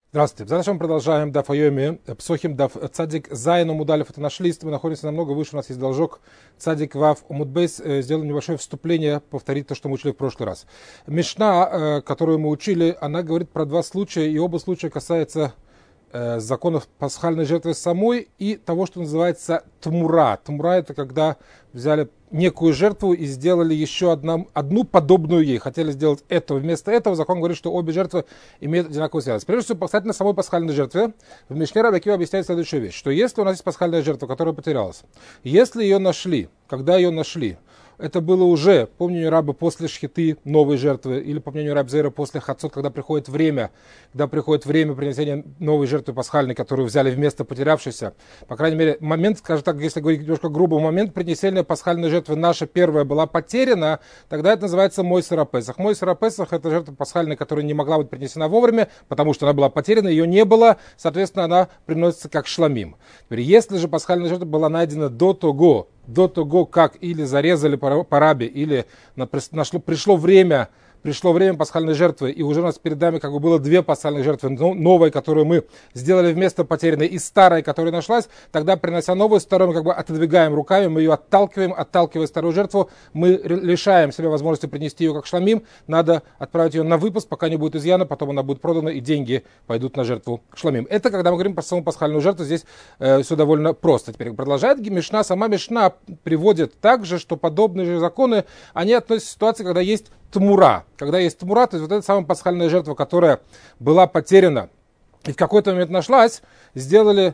Здравствуйте. Затем мы продолжаем Даф Айоми, Псохим Даф Цадик Зайн Умудалев. Это наш лист. Мы находимся намного выше. У нас есть должок Цадик Вав Умудбейс. Сделаем небольшое вступление, повторить то, что мы учили в прошлый раз. Мишна, которую мы учили, она говорит про два случая, и оба случая касаются законов пасхальной жертвы самой и того, что называется тмура. Тмура — это когда взяли некую жертву и сделали еще одну подобную ей. Хотели сделать это. Вместо этого закон говорит, что обе жертвы имеют одинаковую связь. Прежде всего, касательно самой пасхальной жертвы, в Мишне Раби Акива объясняет следующую вещь, что если у нас есть пасхальная жертва, которая потерялась, если ее нашли, когда ее нашли, это было уже, по мнению раба, после шхиты новой жертвы, или по мнению раба Зейра, после хацот, когда приходит время принесения новой жертвы пасхальной, которую взяли вместо потерявшейся. По крайней мере, момент, скажем так, если говорить немножко грубо, момент принесения пасхальной жертвы наша первая была потеряна, тогда это называется Мойсер ха-Песах. Мойсер ха-Песах — это жертва пасхальная, которая не могла быть принесена вовремя, потому что она была потеряна, ее не было, соответственно, она приносится как шламим. Теперь, если же пасхальная жертва была найдена до того, как или зарезали по рабе, или пришло время пасхальной жертвы, и уже у нас перед нами как бы было две пасхальных жертвы, новая, которую мы сделали вместо потерянной, и старая, которая нашлась, тогда, принося новую, старую мы как бы отодвигаем руками, мы ее отталкивая старую жертву, мы лишаем себя возможности принести ее как шламим, надо отправить ее на выпуск, пока не будет изъяна, потом она будет продана, и деньги пойдут на жертву шламим. Это когда мы говорим про саму пасхальную жертву, здесь все довольно просто. Теперь продолжает Мишна, сама Мишна приводит также, что подобные же законы, они относятся к ситуации, когда есть тмура. Когда есть тмура, то есть вот эта самая пасхальная жертва, которая была потеряна и в какой-то момент нашлась, сделали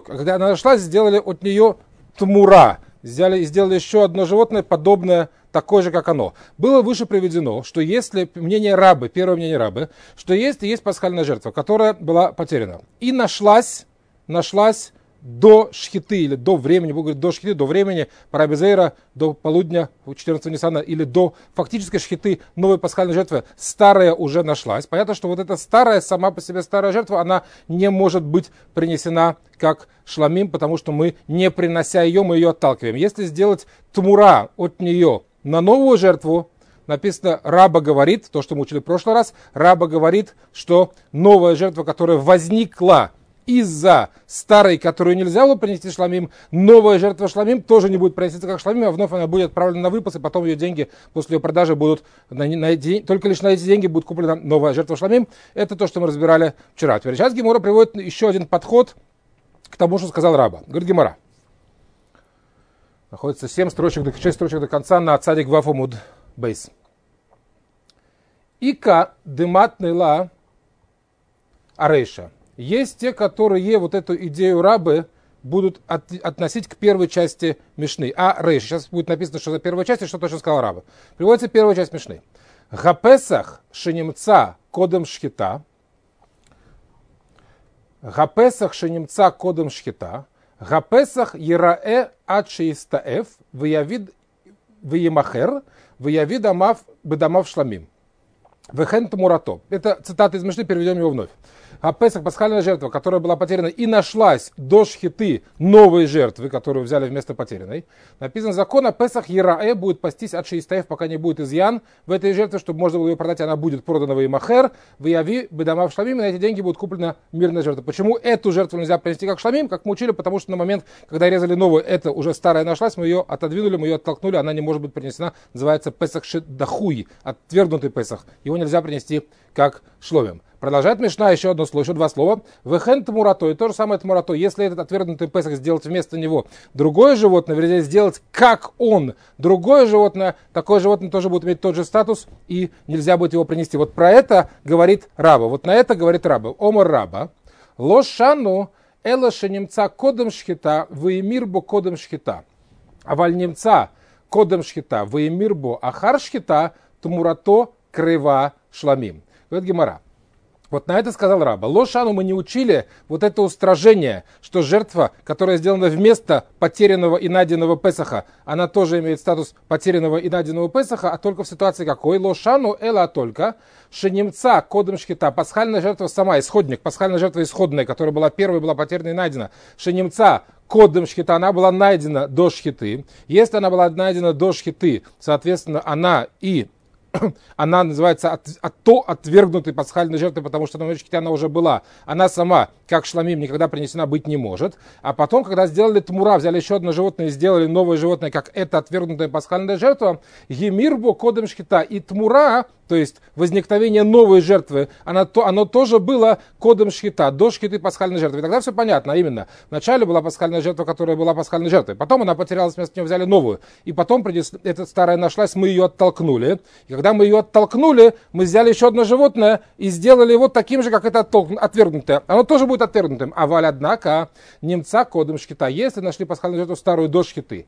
от нее тмура. Сделали еще одно животное, подобное, такое же, как оно. Было выше приведено, что если первое мнение рабы, что есть пасхальная жертва, которая была потеряна, и нашлась до шхиты, или до времени, буду говорить, до шхиты, до времени раби Зейра, до полудня 14 Ниссана, или до фактической шхиты новой пасхальной жертвы, старая уже нашлась. Понятно, что вот эта старая, сама по себе старая жертва, она не может быть принесена как шламим, потому что мы, не принося ее, мы ее отталкиваем. Если сделать тмура от нее на новую жертву, написано, раба говорит, то, что мы учили в прошлый раз, раба говорит, что новая жертва, которая возникла из-за старой, которую нельзя было принести шламим, новая жертва шламим тоже не будет приноситься как шламим, а вновь она будет отправлена на выпас, и потом ее деньги после ее продажи будут, только лишь на эти деньги будет куплена новая жертва шламим. Это то, что мы разбирали вчера. Теперь сейчас Гемара приводит еще один подход к тому, что сказал раба. Говорит Гемара. Находится 6 строчек до конца на Цадик Вав Умуд Бейс. Ика демат нейла арейша. Есть те, которые вот эту идею рабы будут относить к первой части Мишны. Рейш. Сейчас будет написано, что за первая часть, и что точно сказал раба. Приводится первая часть Мишны. Гапесах шенимца кодем шхита. Гапесах шенимца кодем шхита. Гапесах ераэ адшиистаэф. Ваявид ваемахер. Ваявид амав бедамав шламим. Вехен тамурато. Это цитата из Мишны, переведем его вновь. А Песах, пасхальная жертва, которая была потеряна и нашлась до шхиты новой жертвы, которую взяли вместо потерянной, написано, закон о Песах Ераэ будет пастись от шеистаев, пока не будет изъян в этой жертве, чтобы можно было ее продать, она будет продана в Имахер, в Яви, Бедамав Шламим, и на эти деньги будет куплена мирная жертва. Почему эту жертву нельзя принести как шламим, как мы учили? Потому что на момент, когда резали новую, это уже старая нашлась, мы ее отодвинули, мы ее оттолкнули, она не может быть принесена, называется Песах Шедахуй, отвергнутый Песах. Его нельзя принести как шломим. Продолжает Мишна еще два слова. Вехен тмурато, и то же самое тмурато. Если этот отвергнутый Песах сделать вместо него другое животное, вернее, сделать как он другое животное, такое животное тоже будет иметь тот же статус, и нельзя будет его принести. Вот про это говорит раба. Вот на это говорит раба. Омар раба. Лошану эла шенемца кодем шхита, ваемирбо кодем шхита. А валь немца кодем шхита, ваемирбо ахар шхита, тмурато крыва шламим. Говорит Гемара. Вот на это сказал раба. Лошану мы не учили вот это устражение, что жертва, которая сделана вместо потерянного и найденного Песаха, она тоже имеет статус потерянного и найденного Песаха, а только в ситуации какой? Лошану эла только шенемца кодем шхита, пасхальная жертва сама, исходник, пасхальная жертва исходная, которая была первой, была потеряна и найдена. Шенемца кодем шхита, она была найдена до шхиты. Если она была найдена до шхиты, соответственно, она и она называется отвергнутой пасхальной жертвой, потому что на момент шхиты она уже была. Она сама, как шламим, никогда принесена быть не может. А потом, когда сделали тмура, взяли еще одно животное и сделали новое животное, как это отвергнутая пасхальная жертва, емирбо кодем шхита. И тмура, то есть возникновение новой жертвы, оно тоже было кодом шхита, до шхиты пасхальной жертвы. И тогда все понятно, а именно, вначале была пасхальная жертва, которая была пасхальной жертвой, потом она потерялась, вместо нее взяли новую, и потом эта старая нашлась, мы ее оттолкнули. И когда мы ее оттолкнули, мы взяли еще одно животное и сделали его таким же, как это отвергнутое. Оно тоже будет отвергнутым. А валь, однако, немца кодом шхита, если нашли пасхальную жертву старую до шхиты,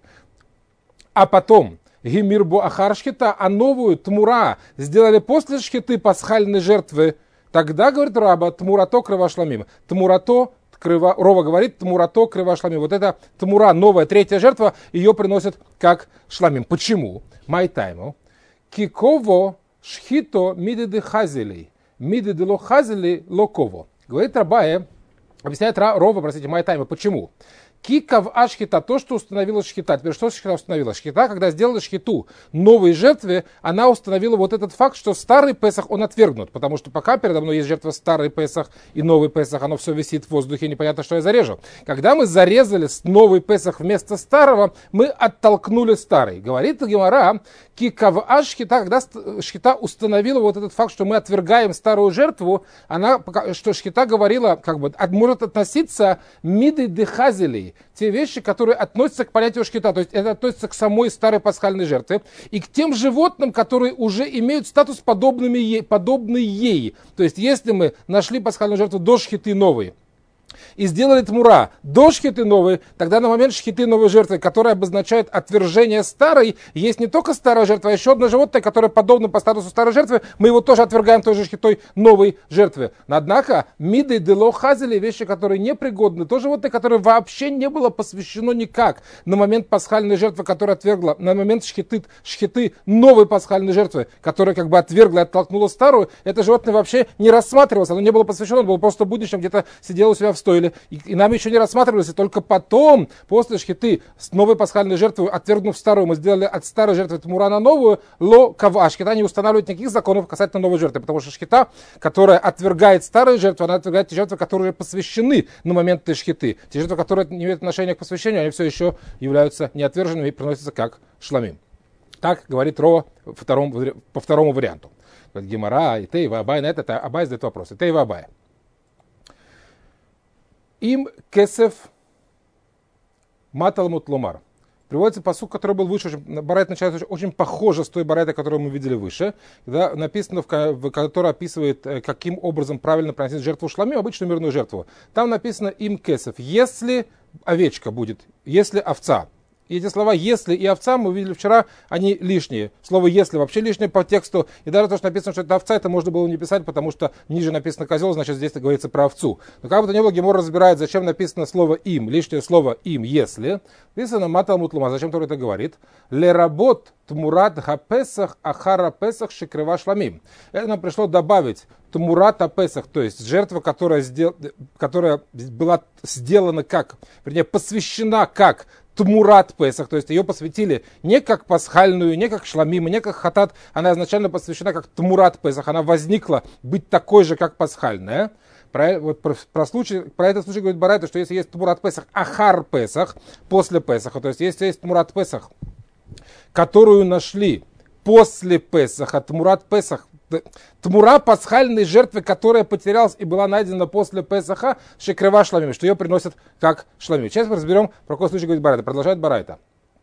а потом гимирбу ахар шхита, а новую тмура сделали после шхиты пасхальной жертвы, тогда, говорит Раба, тмурато крывашламим. Тмурато, Рова говорит, тмурато крывашламим. Вот это тмура, новая, третья жертва, ее приносят как шламим. Почему? Майтайму. Киково шхито мидеды хазели. Мидеды ло хазели локово. Говорит Рабая, объясняет Рова, Майтайму, почему? Кикав ашхита, то, что установила шхита. Теперь что шхита установила? Шхита, когда сделала шхиту новой жертве, она установила вот этот факт, что старый Песах, он отвергнут. Потому что пока передо мной есть жертва старый Песах и новый Песах, оно все висит в воздухе, непонятно, что я зарежу. Когда мы зарезали новый Песах вместо старого, мы оттолкнули старый. Говорит Гемара, кикав ашхита, когда шхита установила вот этот факт, что мы отвергаем старую жертву, что шхита говорила, может относиться миды дехазелей, те вещи, которые относятся к понятию шхита, то есть это относится к самой старой пасхальной жертве, и к тем животным, которые уже имеют статус подобный ей. То есть если мы нашли пасхальную жертву до шхиты новой, и сделали тмура до шхиты новой, тогда на момент шхиты новой жертвы, которая обозначает отвержение старой, есть не только старая жертва, а еще одно животное, которое подобно по статусу старой жертвы, мы его тоже отвергаем той же шхитой новой жертвы. Однако, миды дело хазели, вещи, которые непригодны, то животное, которое вообще не было посвящено никак на момент пасхальной жертвы, которая отвергла, на момент шхиты новой пасхальной жертвы, которая отвергла и оттолкнула старую, это животное вообще не рассматривалось, оно не было посвящено, оно было просто будничным, где-то сидело у себя в стойле. И нам еще не рассматривались, и только потом, после шхиты, с новой пасхальной жертвой, отвергнув старую, мы сделали от старой жертвы тмура на новую, ло кава. Шхита не устанавливает никаких законов касательно новой жертвы, потому что шхита, которая отвергает старые жертвы, она отвергает те жертвы, которые посвящены на момент этой шхиты. Те жертвы, которые не имеют отношения к посвящению, они все еще являются неотверженными и приносятся как шламим. Так говорит Рова по второму варианту. Гемара, и Тейва Абай, на это Абай задает вопрос. И Тейва Абай. Им кесев маталмут ломар. Приводится пасук, который был выше. Барайт начинается очень похоже с той барайтой, которую мы видели выше. Когда написано, который описывает, каким образом правильно приносить жертву шламим, обычную мирную жертву. Там написано им кесев. Если овечка будет, если овца. И эти слова «если» и «овца» мы увидели вчера, они лишние. Слово «если» вообще лишнее по тексту. И даже то, что написано, что это овца, это можно было не писать, потому что ниже написано «козел», значит здесь говорится про овцу. Но как бы то ни было, Гемор разбирает, зачем написано слово «им», лишнее слово «им», «если». Написано «маталмут лома». Зачем Тора это говорит? «Леработ тмурат хапесах ахара песах шекрыва шламим». Это нам пришло добавить тмурат хапесах, то есть жертва, которая была сделана как, вернее, посвящена как Тмурат Песах, то есть ее посвятили не как пасхальную, не как шламим, не как хатат, она изначально посвящена как Тмурат Песах, она возникла быть такой же, как пасхальная. Про этот случай говорит Барайта, что если есть Тмурат Песах, Ахар Песах, после Песаха, то есть если есть Тмурат Песах, которую нашли после Песаха, Тмурат Песах, тмура пасхальной жертвы, которая потерялась и была найдена после Песаха, шекрыва шламим, что ее приносят как шламим. Сейчас мы разберем, про какой случай говорит Барайта. Продолжает Барайта.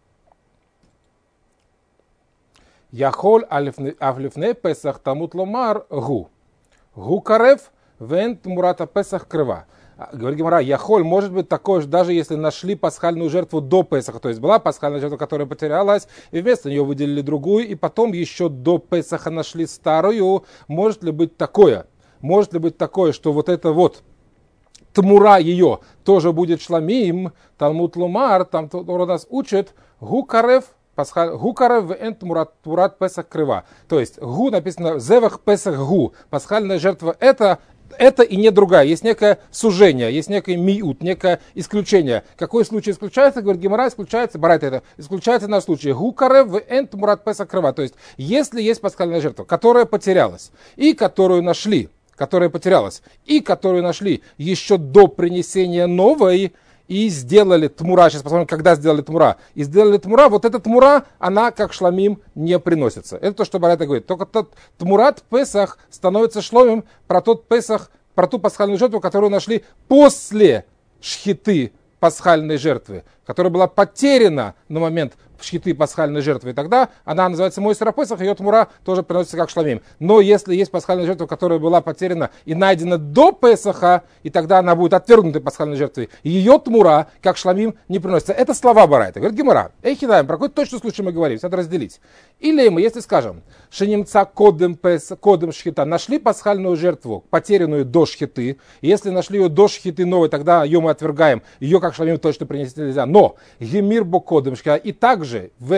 Яхоль афлифне Песах тамут ломар гу. Гу карев вен тмурата Песах крыва. Говорит Гемара, яхоль может быть такое, даже если нашли пасхальную жертву до Песаха, то есть была пасхальная жертва, которая потерялась, и вместо нее выделили другую, и потом еще до Песаха нашли старую, может ли быть такое? Может ли быть такое, что вот это вот тмура ее тоже будет шламим, Талмуд Ломар, там Тора нас учит, гукарев, гукарев вен тмурат Песах крыва. То есть гу написано зевах Песах гу, пасхальная жертва это это и не другая. Есть некое сужение, есть некое миут, некое исключение. Какой случай исключается? Говорит Гемара, исключается, барайта это, исключается на случай гукаре в энт мурат песах крыва. То есть, если есть пасхальная жертва, которая потерялась, и которую нашли, которая потерялась, и которую нашли еще до принесения новой, и сделали тмура, сейчас посмотрим, когда сделали тмура, и сделали тмура, вот эта тмура, она как шламим не приносится. Это то, что барайта говорит. Только тот тмурат Песах становится шломим про тот Песах, про ту пасхальную жертву, которую нашли после шхиты пасхальной жертвы, которая была потеряна на момент шхиты пасхальной жертвы. И тогда она называется Мойсер Песах, ее тмура тоже приносится как шламим. Но если есть пасхальная жертва, которая была потеряна и найдена до Песаха, и тогда она будет отвергнутой пасхальной жертвой, ее тмура как шламим не приносится. Это слова барайта. Говорит Гемара. Эйхидаем, про какой точно случай мы говорим? Надо разделить. Или мы, если скажем, шенимца кодем шхита, нашли пасхальную жертву, потерянную до шхиты, и если нашли ее до шхиты новой, тогда ее мы отвергаем, ее как шламим точно принести нельзя. Но гемир бо кодем шхита, и также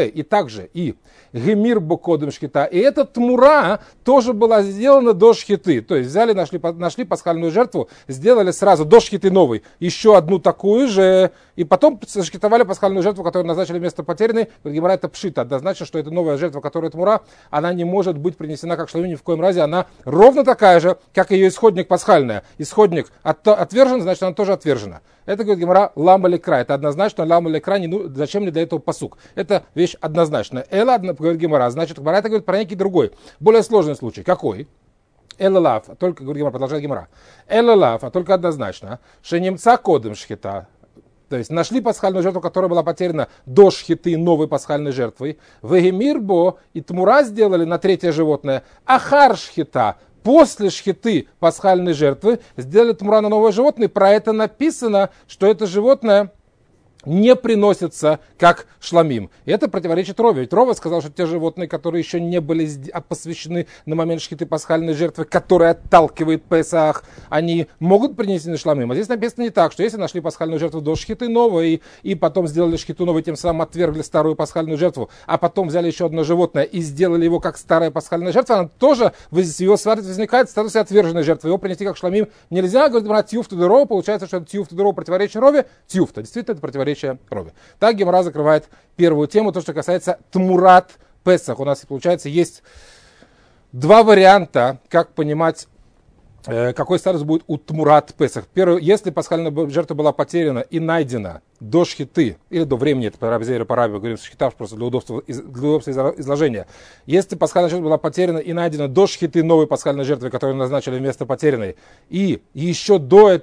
гемир бо кодем шхита, и эта тмура тоже была сделана до шхиты. То есть взяли, нашли пасхальную жертву, сделали сразу до шхиты новой еще одну такую же, и потом шхитовали пасхальную жертву, которую назначили вместо потерянной. Гемара это пшита, однозначно, что это новая жертва, которая тмура, она не может быть принесена как шламим ни в коем разе, она ровно такая же, как ее исходник пасхальная. Исходник отвержен, значит она тоже отвержена. Это, говорит Гемара, лама лекра. Это однозначно лама лекра, зачем мне для этого пасук? Это вещь однозначная. Эла, говорит Гемара, значит, Гемара это говорит про некий другой, более сложный случай. Какой? Элалав, только, говорит Гемара, продолжает Гемара. Элалав, а только однозначно, шенимца кодем шхита. То есть нашли пасхальную жертву, которая была потеряна до шхиты новой пасхальной жертвой. Вегемирбо и тмура сделали на третье животное. Ахар шхита. После шхиты пасхальной жертвы сделали тмура на новое животное. Про это написано, что это животное не приносится как шламим. И это противоречит Рове. Ведь Рова сказал, что те животные, которые еще не были посвящены на момент шхиты пасхальной жертвы, которая отталкивает Песах, они могут принести на шламим. А здесь написано не так, что если нашли пасхальную жертву до шхиты новой, и потом сделали шхиту новой, тем самым отвергли старую пасхальную жертву, а потом взяли еще одно животное и сделали его как старая пасхальная жертва, она тоже в его святости возникает в статусе отверженной жертвы. Его принести как шламим нельзя. Говорит, брать тьюфта де Рова, получается, что это тьюфта де Рова противоречит Рове. Тьюфта, действительно, это противоречит Рове. Так Гемара закрывает первую тему, то, что касается тмурат Песах. У нас, получается, есть два варианта, как понимать, какой статус будет у тмурат Песах. Первый, если пасхальная жертва была потеряна и найдена до шхиты, или до времени, это по раби, говорим, шхита просто для удобства изложения. Если пасхальная жертва была потеряна и найдена до шхиты новой пасхальной жертвы, которую назначили вместо потерянной, и еще до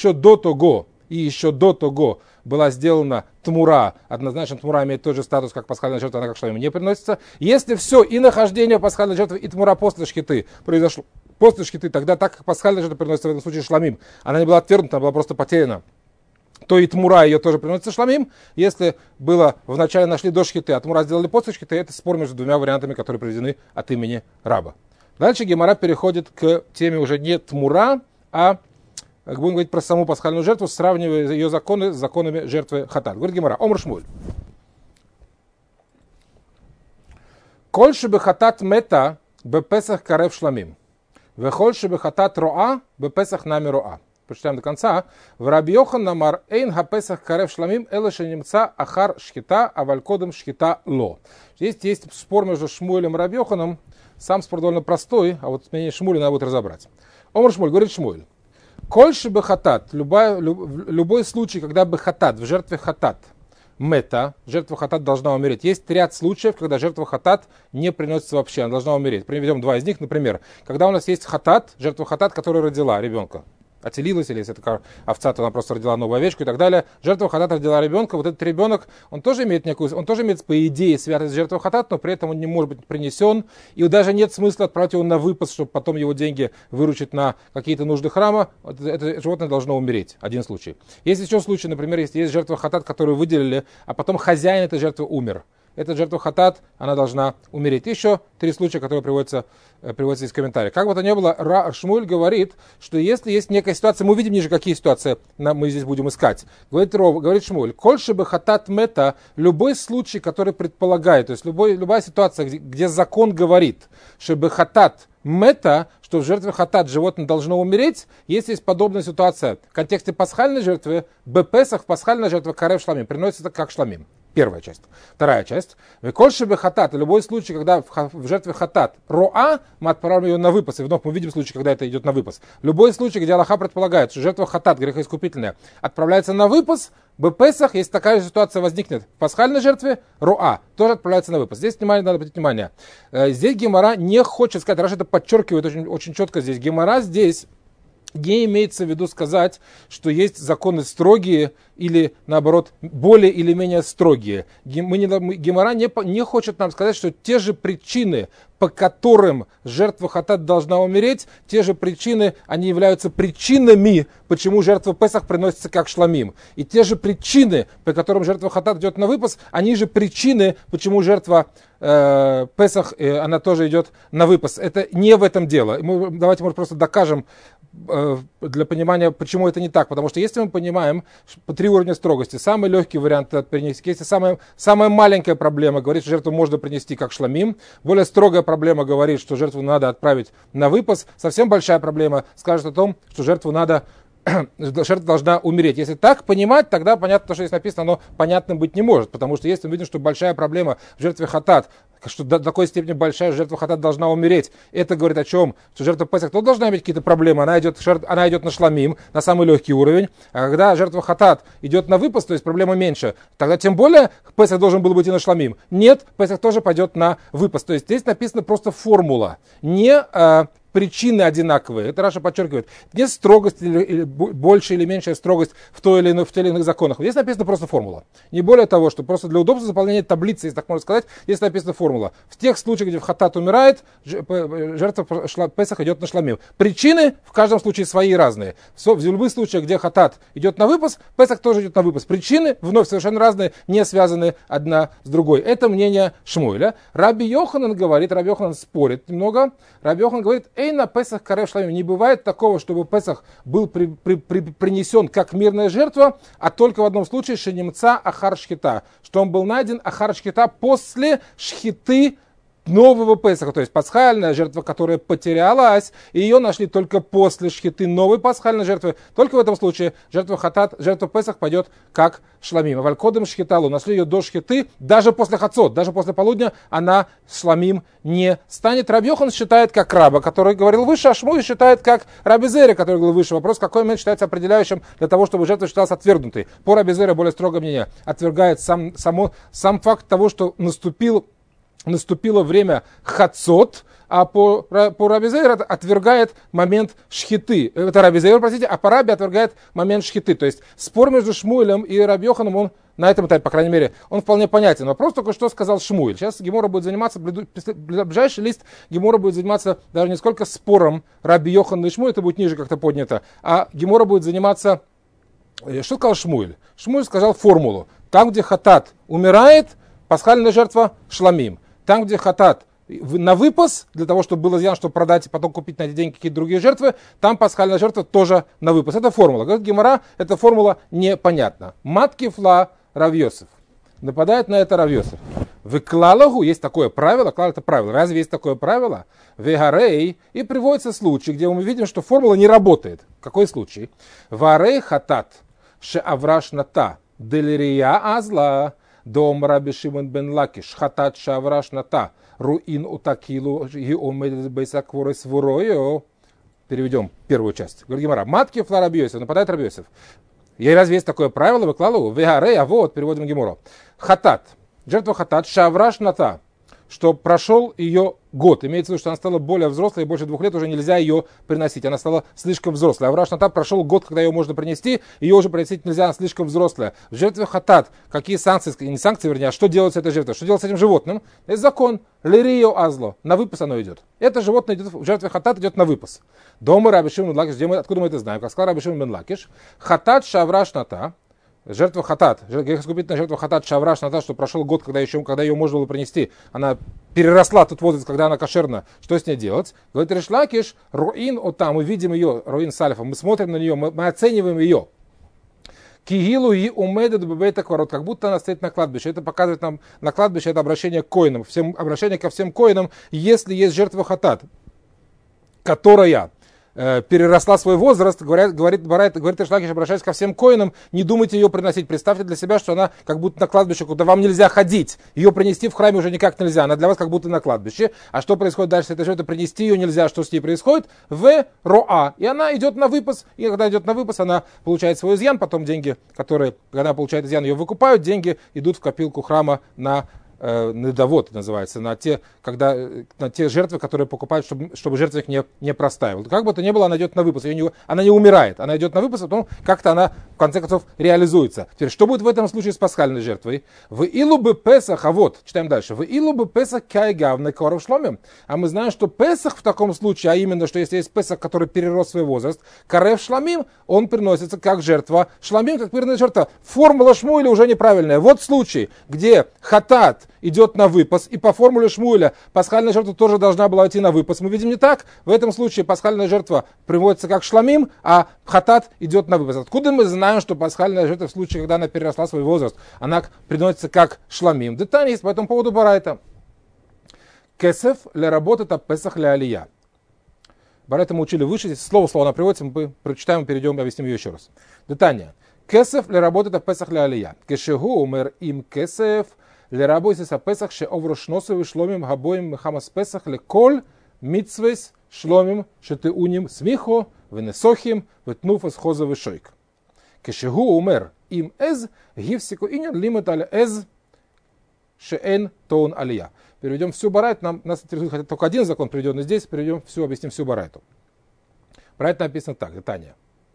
того была сделана тмура, однозначно тмура имеет тот же статус, как пасхальная жертва, она как шламим не приносится. Если все, и нахождение пасхальной жертвы, и тмура после шхиты произошло, после шхиты, тогда так как пасхальная жертва приносится в этом случае шламим, она не была отвергнута, она была просто потеряна, то и тмура ее тоже приносится шламим. Если было вначале нашли до шхиты, а тмура сделали после шхиты, это спор между двумя вариантами, которые приведены от имени раба. Дальше Гемара переходит к теме уже не тмура, а как будем говорить про саму пасхальную жертву, сравнивая ее законы с законами жертвы хатат. Говорит Гемара, Омр Шмуль. Коль шебе хатат мета бепесах карев шламим. Вехоль шебе хатат роа бепесах нами роа. Прочитаем до конца. В Раби Йохан намар эйн хапесах карев шламим элэши немца ахар шхита авалькодом шхита ло. Здесь есть спор между Шмуэлем и Раби Йоханом. Сам спор довольно простой, а вот мнение Шмуэля надо будет разобрать. Омр Шмуль, говорит Шмуэль. Кольши бы хатат, любой случай, когда бы хатат, в жертве хатат, мета, жертва хатат должна умереть. Есть ряд случаев, когда жертва хатат не приносится вообще, она должна умереть. Приведем два из них, например, когда у нас есть хатат, жертва хатат, которая родила ребенка. Отелилась, или если это овца, то она просто родила новую овечку и так далее. Жертва хатат родила ребенка, вот этот ребенок, он тоже имеет по идее святость жертвы хатат, но при этом он не может быть принесен, и даже нет смысла отправить его на выпас, чтобы потом его деньги выручить на какие-то нужды храма. Это животное должно умереть. Один случай. Есть еще случай, например, есть жертва хатат, которую выделили, а потом хозяин этой жертвы умер. Эта жертва хатат, она должна умереть. Еще три случая, которые приводятся из комментариев. Как бы то ни было, Шмуль говорит, что если есть некая ситуация, мы увидим ниже, какие ситуации мы здесь будем искать. Говорит Шмуль, кольши бы хатат мета, любой случай, который предполагает, то есть любая ситуация, где закон говорит, чтобы хатат мета, что в жертве хатат животное должно умереть, если есть подобная ситуация. В контексте пасхальной жертвы, бепесах, пасхальная жертва карев шламим, приносится как шламим. Первая часть. Вторая часть. Векольши бы хатат. Любой случай, когда в жертве хатат роа, мы отправляем ее на выпас. И вновь мы видим случай, когда это идет на выпас. Любой случай, где Аллаха предполагает, что жертва хатат, грехоискупительная, отправляется на выпас, в Песах, если такая же ситуация возникнет в пасхальной жертве, роа, тоже отправляется на выпас. Здесь внимание, надо обратить внимание. Здесь Гемара не хочет сказать, Раши это подчеркивает очень, очень четко здесь. Гемара здесь не имеется в виду сказать, что есть законы строгие или, наоборот, более или менее строгие. Гемара не хочет нам сказать, что те же причины, по которым жертва хатат должна умереть, те же причины, они являются причинами, почему жертва Песах приносится как шламим. И те же причины, по которым жертва хатат идет на выпас, они же причины, почему жертва Песах, она тоже идет на выпас. Это не в этом дело. Давайте, может, просто докажем для понимания, почему это не так. Потому что если мы понимаем по 3 уровня строгости, самый легкий вариант это принести, если самая маленькая проблема говорит, что жертву можно принести как шламим, более строгая проблема говорит, что жертву надо отправить на выпас, совсем большая проблема скажет о том, что жертва должна умереть. Если так понимать, тогда понятно, что здесь написано, оно понятным быть не может. Потому что если мы видим, что большая проблема в жертве хатат, что до такой степени большая жертва хатат должна умереть, это говорит о чем? Что жертва Песах тоже должна иметь какие-то проблемы, она идет на шламим, на самый легкий уровень. А когда жертва хатат идет на выпас, то есть проблема меньше, тогда тем более Песах должен был быть и на шламим. Нет, Песах тоже пойдет на выпас. То есть здесь написана просто формула, не причины одинаковые. Это Раша подчеркивает. Нет строгости, или больше или меньшая строгость в той или иных законах. Здесь написана просто формула. Не более того, что просто для удобства заполнения таблицы, если так можно сказать, здесь написана формула. В тех случаях, где в хатат умирает, жертва Песах идет на шламим. Причины в каждом случае свои разные. В любых случаях, где хатат идет на выпас, Песах тоже идет на выпас. Причины вновь совершенно разные, не связаны одна с другой. Это мнение Шмуэля. Раби Йоханан говорит, Раби Йоханан спорит немного. Раби Йоханан говорит, на Песах карев шламим. Не бывает такого, чтобы Песах был принесен как мирная жертва, а только в одном случае шенемца ахар шхита, что он был найден ахар шхита после шхиты нового Песаха, то есть пасхальная жертва, которая потерялась, и ее нашли только после шхиты новой пасхальной жертвы. Только в этом случае жертва хатат, жертва Песах пойдет как шламим. А валькодом шхиталу нашли ее до шхиты, даже после хацот, даже после полудня она шламим не станет. Раби Йохан считает как раба, который говорил выше, а Шмуэль считает как Раби Зери, который говорил выше. Вопрос, какой момент считается определяющим для того, чтобы жертва считалась отвергнутой. По Раби Зери более строгое мнение отвергает сам факт того, что наступило время хацот, а по Раби Зейр отвергает момент шхиты. Это Раби Зейр, простите, а по Раби отвергает момент шхиты. То есть спор между Шмуэлем и Раби Йоханом, он на этом этапе, по крайней мере, он вполне понятен. Вопрос только, что сказал Шмуэль. Сейчас Гемора будет заниматься, ближайший лист Гемора будет заниматься даже не сколько спором Раби Йохана и Шмуэля, это будет ниже как-то поднято, а Гемора будет заниматься, что сказал Шмуэль? Шмуэль сказал формулу. Там, где хатат умирает, пасхальная жертва шламим. Там, где хатат на выпас, для того, чтобы был изъян, чтобы продать и потом купить на эти деньги какие-то другие жертвы, там пасхальная жертва тоже на выпас. Это формула. Говорит Гемара, эта формула непонятна. Маткифла Рав Йосеф. Нападает на это Рав Йосеф. В клалагу есть такое правило. Клал это правило. Разве есть такое правило? Вегарей. И приводится случай, где мы видим, что формула не работает. Какой случай? Варей хатат шеавраш ната делирия азла. Дом Раби Шимон бен Лакиш, хатат шавраш ната, руин утакилу и омедет бейсакворес вурою. Переведем первую часть. Говорит Гемара, матки фла Раби Йосеф, нападает Раби Йосеф. Разве есть такое правило? Выклалу, вегарей, а вот, переводим Гемору. Хатат, жертва хатат, шавраш ната, что прошел ее год. Имеется в виду, что она стала более взрослой, и больше 2 лет уже нельзя ее приносить. Она стала слишком взрослой. Авраш Натат прошел год, когда ее можно принести, ее уже приносить нельзя, она слишком взрослая. В жертве хатат, какие санкции, не санкции, вернее, а что делать с этой жертвой? Что делать с этим животным? Это закон. Лирио азло. На выпас оно идет. Это животное идет, в жертве хатат идет на выпас. Дома Раби Шимон бен Лакиш, откуда мы это знаем? Как сказал Раби Шимон бен Лакиш, хатат шавраш ната. Жертва хатат, грехоискупительная жертва хатат шавраш ната, что прошел год, когда ее можно было принести, она переросла тот возраст, когда она кошерна, что с ней делать? Говорит Реш Лакиш, руин отам, мы видим ее, руин сальфа, мы смотрим на нее, мы оцениваем ее. Кигилу и умедет бебейта кворот, как будто она стоит на кладбище. Это показывает нам на кладбище, это обращение к коинам, обращение ко всем коинам, если есть жертва хатат. которая переросла свой возраст, говорит Реш Лакиш, обращаясь ко всем коинам, не думайте ее приносить. Представьте для себя, что она как будто на кладбище, куда вам нельзя ходить. Ее принести в храме уже никак нельзя. Она для вас как будто на кладбище. А что происходит дальше с этой жертвой? Принести ее нельзя. Что с ней происходит? В роа. И она идет на выпас. И когда идет на выпас, она получает свой изъян. Потом деньги, которые, когда она получает изъян, ее выкупают. Деньги идут в копилку храма на недовод, называется, на те жертвы, которые покупают, чтобы жертвенник не простаивал. Как бы то ни было, она идет на выпас, она не умирает, она идет на выпас, а потом как-то она, в конце концов, реализуется. Теперь, что будет в этом случае с пасхальной жертвой? В илу бы Песах, а вот, читаем дальше, в илу бы Песах кайгавный коров шломим. А мы знаем, что Песах в таком случае, а именно, что если есть Песах, который перерос свой возраст, карев шламим, он приносится как жертва шламим, как мирная жертва. Формула Шмуэля уже неправильная. Вот случай, где хатат идет на выпас, и по формуле Шмуэля пасхальная жертва тоже должна была идти на выпас. Мы видим не так. В этом случае пасхальная жертва приводится как шламим, а хатат идет на выпас. Откуда мы знаем, что пасхальная жертва в случае, когда она переросла свой возраст, она приносится как шламим? Деталь есть по этому поводу барайта. Кесев ле работает об Песах ле алия. Барайта мы учили выше, здесь слово она приводится, мы прочитаем, перейдем и объясним ее еще раз. Детание. Кесев ле работает об Песах ле алия. Кешегу умер им кесев лерабойсис апесах ше оврошносовый шломим габоим мехамас песах леколь митсвейс шломим шетеуним смихо венесохим ветнуфас хозовый шойк. Кешегу умер им эз гивсику инин лимит аль эз шеэн тоун алия. Переведем всю барайту, нас интересует хотя только один закон приведенный здесь, переведем всю, объясним всю барайту. Барайт написано так, Детание.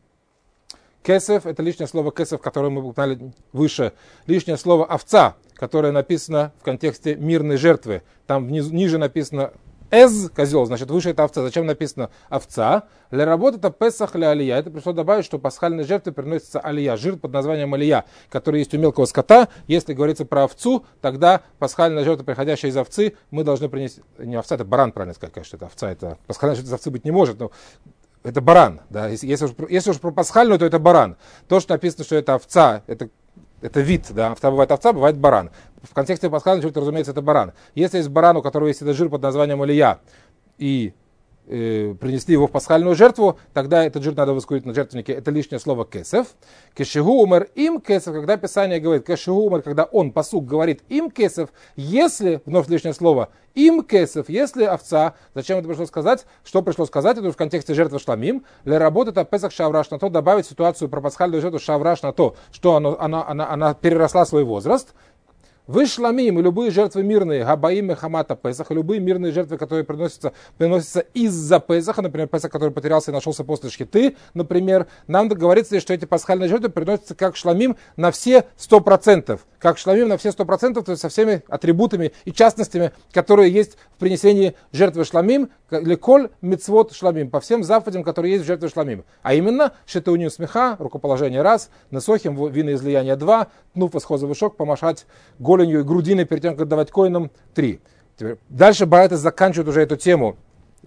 Кесев, это лишнее слово кесев, которое мы упоминали выше. Лишнее слово овца, которое написано в контексте мирной жертвы. Там ниже написано эз, козел, значит выше это овца. Зачем написано овца? Для работы это песах ле алия. Это пришло добавить, что пасхальной жертве приносится алия, жир под названием алия, который есть у мелкого скота. Если говорится про овцу, тогда пасхальная жертва, приходящая из овцы, мы должны принести... Не овца, это баран, правильно сказать, конечно, это овца. Это пасхальная жертва из овцы быть не может, но это баран. Да? Если уж про пасхальную, то это баран. То, что написано, что это овца, это вид. Да? Бывает овца, бывает баран. В контексте пасхальной жертвы, разумеется, это баран. Если есть баран, у которого есть этот жир под названием алия, и принесли его в пасхальную жертву, тогда этот жир надо воскурить на жертвеннике. Это лишнее слово кесев. Кешегу умер им кесев, когда Писание говорит кешегу умер, когда он, пасук, говорит им кесев, если, вновь лишнее слово, им кесев, если овца, зачем это пришло сказать? Что пришло сказать? Это в контексте жертвы шламим. Для работы это Песах шавраш на то, добавить ситуацию про пасхальную жертву шавраш на то, что она переросла свой возраст. Вы шламим, и любые жертвы мирные, габаим и хамата Песах, любые мирные жертвы, которые приносятся из-за Песаха, например, Песах, который потерялся и нашелся после шхиты, например, нам говорится, что эти пасхальные жертвы приносятся как шламим на все 100%. Как шламим на все 100%, то есть со всеми атрибутами и частностями, которые есть в принесении жертвы шламим, леколь мицвот шламим, по всем заповедям, которые есть в жертве шламим. А именно, шетеуним смеха, рукоположение раз, несохим, виноизлияние 2, тнуфас хозовый шок, помашать голенью и грудиной перед тем, как давать коинам 3. Дальше Барайта заканчивает уже эту тему,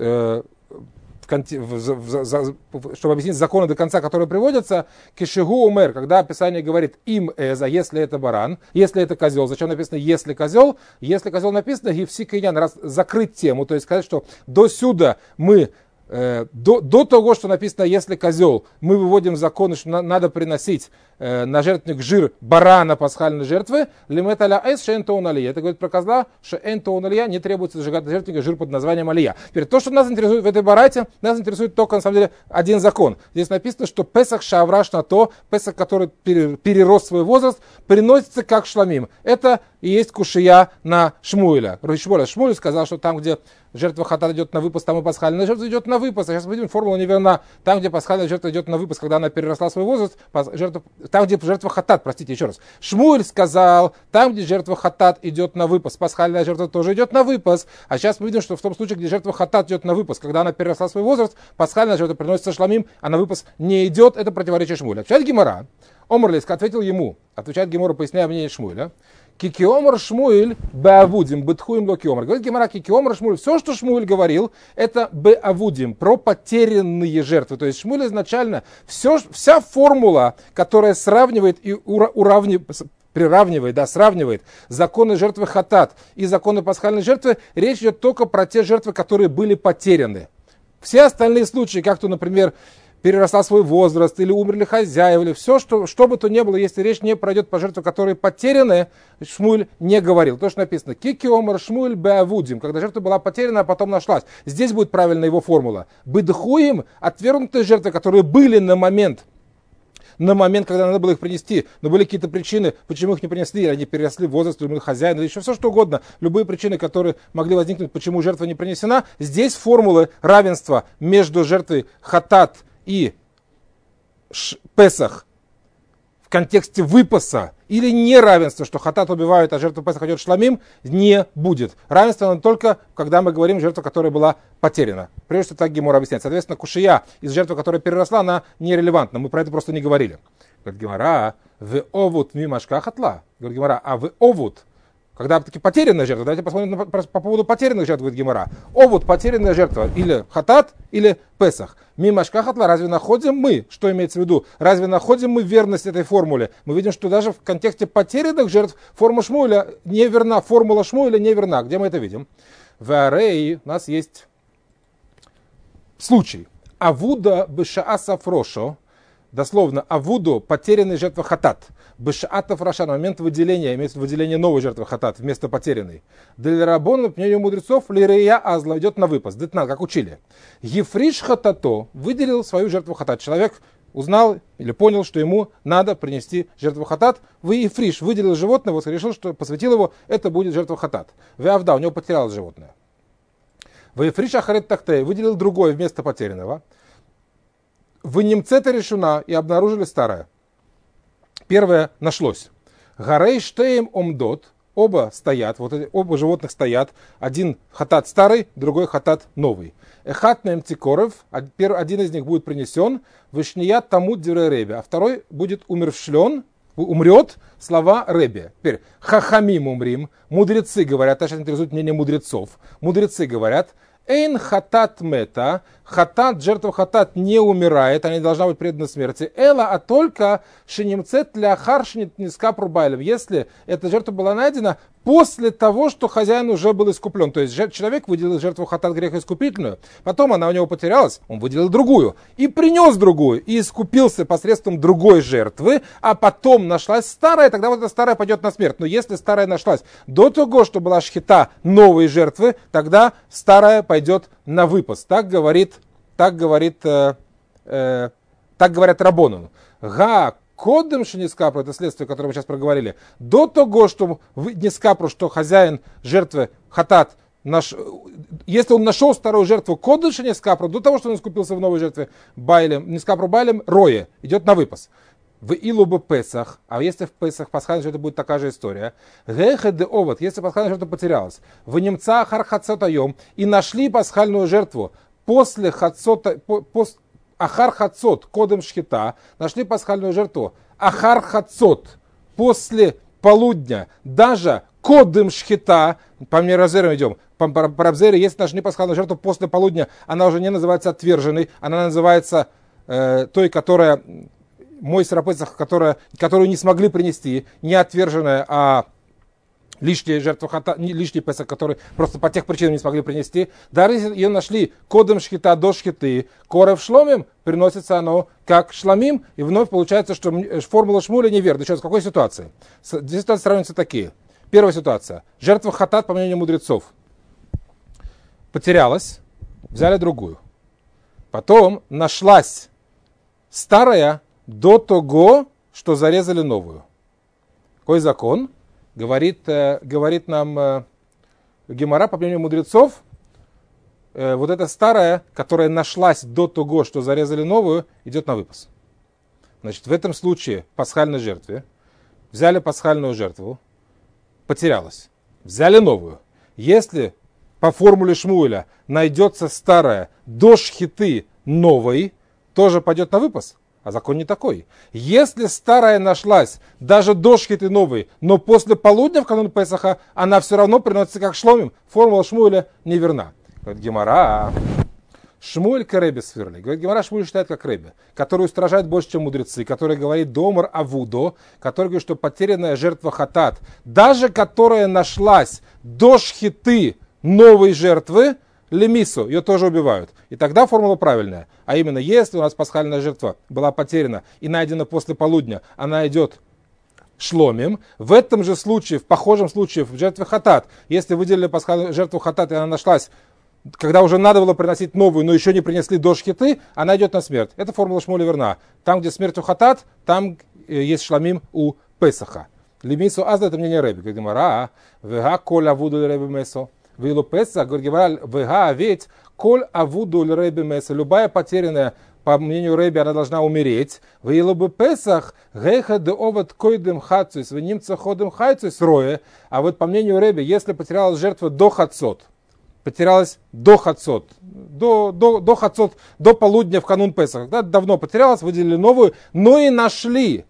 чтобы объяснить законы до конца, которые приводятся. Кешегу умер, когда Писание говорит им эза, если это баран, если это козел. Зачем написано если козел? Если козел написано гифсик и раз закрыть тему, то есть сказать, что до сюда мы до того, что написано «если козел», мы выводим законы, что надо приносить на жертвенник жир барана пасхальной жертвы, лимет аля эс шеэнтоун алия. Это говорит про козла, шеэнтоун алия, не требуется зажигать на жертвеннике жир под названием алия. Теперь то, что нас интересует в этой барайте, нас интересует только, на самом деле, один закон. Здесь написано, что Песах шавраш на то, Песах, который перерос свой возраст, приносится как шламим. Это и есть кушия на Шмуэля. Шмуэль сказал, что там, где жертва хатат идет на выпас, там и пасхальная жертва идет на выпас. А сейчас мы видим, формула неверна. Там, где пасхальная жертва идет на выпас, когда она переросла свой возраст, там, где жертва хатат, простите, еще раз. Шмуэль сказал, там, где жертва хатат идет на выпас, пасхальная жертва тоже идет на выпас. А сейчас мы видим, что в том случае, где жертва хатат идет на выпас, когда она переросла свой возраст, пасхальная жертва приносится шламим, а на выпас не идет. Это противоречие Шмуэля. Отвечает Гемара. Омрлейск ответил ему, отвечает Гемара, поясняя мнение Шмуэля. Кикиомар Шмуэль беавудим бетхуим локиомар. Говорит Гемара, кикиомар Шмуэль. Все, что Шмуэль говорил, это беавудим, про потерянные жертвы. То есть Шмуэль изначально, вся формула, которая сравнивает и сравнивает законы жертвы хатат и законы пасхальной жертвы, речь идет только про те жертвы, которые были потеряны. Все остальные случаи, как то, например, переросла свой возраст, или умерли хозяева, или все, что бы то ни было, если речь не пройдет по жертве, которые потеряны, Шмуэль не говорил. То, что написано, кики омар Шмуэль беавудим, когда жертва была потеряна, а потом нашлась. Здесь будет правильная его формула. Быдхуим, отвергнутые жертвы, которые были на момент, когда надо было их принести, но были какие-то причины, почему их не принесли, они переросли в возраст, или хозяин, или еще все что угодно, любые причины, которые могли возникнуть, почему жертва не принесена, здесь формулы равенства между жертвой хатат и Песах в контексте выпаса или неравенства, что хатат убивают, а жертва Песах идет шламим, не будет. Равенство оно только, когда мы говорим жертва, которая была потеряна. Прежде всего так Гемора объясняет. Соответственно, кушия из жертвы, которая переросла, она нерелевантна. Мы про это просто не говорили. Говорит Гемора, в овут мимашка хатла. Говорит Гемора, а в овут, когда таки потерянная жертва, давайте посмотрим по поводу потерянных жертв, говорит Гемора. Овут, потерянная жертва, или хатат, или Песах. Мимашка хатла, разве находим мы, что имеется в виду, разве находим мы верность этой формуле? Мы видим, что даже в контексте потерянных жертв формула Шмуэля не верна, формула Шмуэля не верна. Где мы это видим? В Арее у нас есть случай. Авуда бешаа сафрошо, дословно, авуду, потерянная жертва хатат. Бешаатов раша, на момент выделения, имеется в виду выделение новой жертвы хатат вместо потерянной. Для рабона, по мнению мудрецов, лирея азла идет на выпас. Детнан, как учили. Ефриш хатато выделил свою жертву хатат. Человек узнал или понял, что ему надо принести жертву хатат. Ефриш выделил животное, вот решил, что посвятил его, это будет жертва хатат. Веавда, у него потерялось животное. Ефриш ахарет тахтей выделил другое вместо потерянного. В немцета решена и обнаружили старое. Первое нашлось. Гарей штеем омдот. Оба стоят, вот оба животных стоят. Один хатат старый, другой хатат новый. Эхат мем тикоров. Один из них будет принесен. Вишният тамут дивре ребе. А второй будет умрет слова ребе. Теперь хахамим умрим. Мудрецы говорят, сейчас интересует мнение мудрецов. Мудрецы говорят, эйн хатат мета. Хатат, жертва хатат не умирает, она не должна быть предана смерти. Эла, а только шинимцет ля харшнит низка прубайлев. Если эта жертва была найдена после того, что хозяин уже был искуплен. То есть человек выделил жертву хатат греха искупительную, потом она у него потерялась, он выделил другую и принес другую, и искупился посредством другой жертвы, а потом нашлась старая, тогда вот эта старая пойдет на смерть. Но если старая нашлась до того, что была шхита новой жертвы, тогда старая пойдет на выпас. Так говорят рабонан. Га кодем шинискапру, это следствие, которое мы сейчас проговорили, до того, что нискапру, что хозяин жертвы хатат, если он нашел старую жертву кодем шинискапру, до того, что он искупился в новой жертве байлем, нискапру байлем, рое, идет на выпас. В Илубе Песах, а если в Песах пасхальная жертва будет такая же история. Гехе де овод, если пасхальная жертва потерялась. В немца ахар хацотайом, и нашли пасхальную жертву после хацота, ахар хацот, кодем шхита, нашли пасхальную жертву. Ахар хацот, после полудня, даже кодем шхита, по Миразеру идем, по Рабзере, если нашли пасхальную жертву после полудня, она уже не называется отверженной, она называется той, которая мой срапецах, которую не смогли принести, не отверженная, а лишняя жертва хата, лишний песах, который просто по тех причинам не смогли принести. Даже если ее нашли кодом шхита до шхиты, коров шломим, приносится оно как шламим, и вновь получается, что формула Шмуэля неверна. Еще раз, в какой ситуации? Две ситуации сравниваются такие. Первая ситуация. Жертва хатат, по мнению мудрецов, потерялась, взяли другую. Потом нашлась старая до того, что зарезали новую. Какой закон? Говорит нам Гемара, по мнению мудрецов, вот эта старая, которая нашлась до того, что зарезали новую, идет на выпас. Значит, в этом случае пасхальной жертве взяли пасхальную жертву, потерялась, взяли новую. Если по формуле Шмуэля найдется старая до шхиты новой, тоже пойдет на выпас. А закон не такой. Если старая нашлась даже до шхиты новой, но после полудня в канун Песаха, она все равно приносится как шломим, формула Шмуэля неверна. Говорит Гемара, Шмуэль к Ребе сверли. Говорит Гемара, Шмуэль считает как Ребе, который устражает больше, чем мудрецы, который говорит домар авудо, который говорит, что потерянная жертва хатат, даже которая нашлась до шхиты новой жертвы, лемису, ее тоже убивают. И тогда формула правильная. А именно, если у нас пасхальная жертва была потеряна и найдена после полудня, она идет шломим. В этом же случае, в похожем случае, в жертве хатат, если выделили пасхальную жертву хатат, и она нашлась, когда уже надо было приносить новую, но еще не принесли до шхиты, она идет на смерть. Эта формула Шмуэля верна. Там, где смерть у хатат, там есть шломим у Песаха. Лемису азда — это мнение Рэби. Говорит Гемара, вега коль авуду Рэби месо. Вейлу Песах, говорит Гемара, вега ведь коль авуду Рэби месо. Любая потерянная, по мнению Рэби, она должна умереть. Вейлу бы Песах, гейха де овод койдем хацуис, венимца ходем хайцуис роя. А вот по мнению Рэби, если потерялась жертва до хацот, потерялась до хацот, до хацот, до полудня в канун Песаха. Когда давно потерялась, выделили новую, но и нашли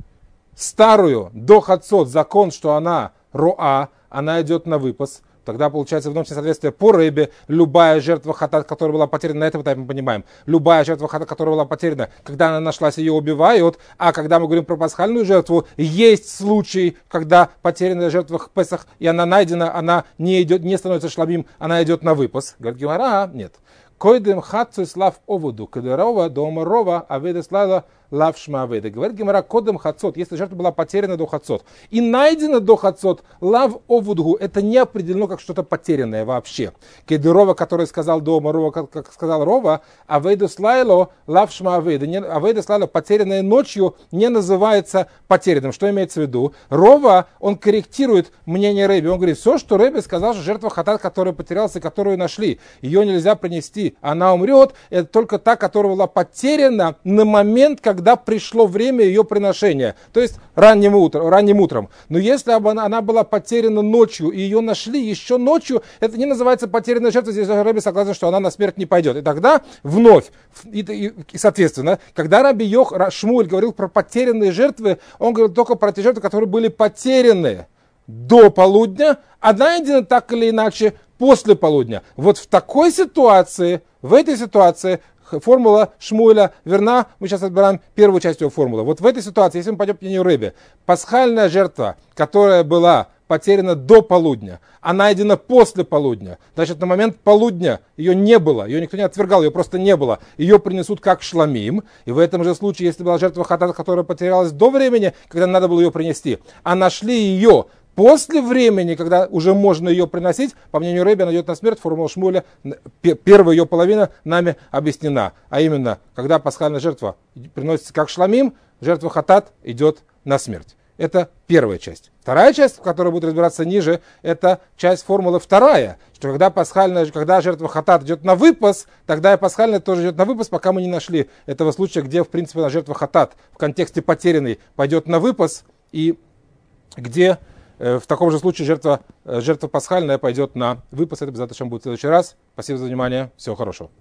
старую до хацот, закон, что она роа, она идет на выпас. Тогда получается внутреннее соответствие по Рэбе. Любая жертва хатат, которая была потеряна, на этом этапе мы понимаем, любая жертва хатат, которая была потеряна, когда она нашлась, ее убивают. А когда мы говорим про пасхальную жертву, есть случай, когда потерянная жертва в Песах, и она найдена, она не идет, не становится шломим, она идет на выпас. Говорит Гемара, нет. Койдем хатцу слав оводу, кадерова, дома рова, аведа слава лав шмаведа. Говорит Гемара, кодем хацот, если жертва была потеряна до хацот и найдена до хацот, лав овудгу, это не определено как что-то потерянное вообще. Кедерова, который сказал дома рова, как сказал рова, аведа слайло лав шмаведа. Аведа слайло, потерянное ночью, не называется потерянным. Что имеется в виду? Рова, он корректирует мнение Рэби. Он говорит, все, что Рэби сказал, что жертва хатат, которая потерялась и которую нашли, ее нельзя принести, она умрет, это только та, которая была потеряна на момент, когда пришло время ее приношения, то есть ранним утром. Но если она была потеряна ночью и ее нашли еще ночью, это не называется потерянная жертва, здесь Рэби согласен, что она на смерть не пойдет. И тогда вновь, и соответственно, когда Раби Шмуэль говорил про потерянные жертвы, он говорил только про те жертвы, которые были потеряны до полудня, а найдены так или иначе после полудня. Вот в такой ситуации, в этой ситуации, формула Шмуэля верна. Мы сейчас отбираем первую часть его формулы. Вот в этой ситуации, если мы пойдем по мнению Рэби, пасхальная жертва, которая была потеряна до полудня, а найдена после полудня, значит, на момент полудня ее не было, ее никто не отвергал, ее просто не было. Ее принесут как шламим. И в этом же случае, если была жертва хатат, которая потерялась до времени, когда надо было ее принести, а нашли ее после времени, когда уже можно ее приносить, по мнению Рэби, она идет на смерть. Формула Шмуэля, первая ее половина нами объяснена. А именно, когда пасхальная жертва приносится как шламим, жертва хатат идет на смерть. Это первая часть. Вторая часть, в которой будет разбираться ниже, это часть формулы вторая, что когда жертва хатат идет на выпас, тогда и пасхальная тоже идет на выпас, пока мы не нашли этого случая, где, в принципе, жертва хатат в контексте потерянной пойдет на выпас, и где в таком же случае жертва пасхальная пойдет на выпас. Это обязательно будет в следующий раз. Спасибо за внимание. Всего хорошего.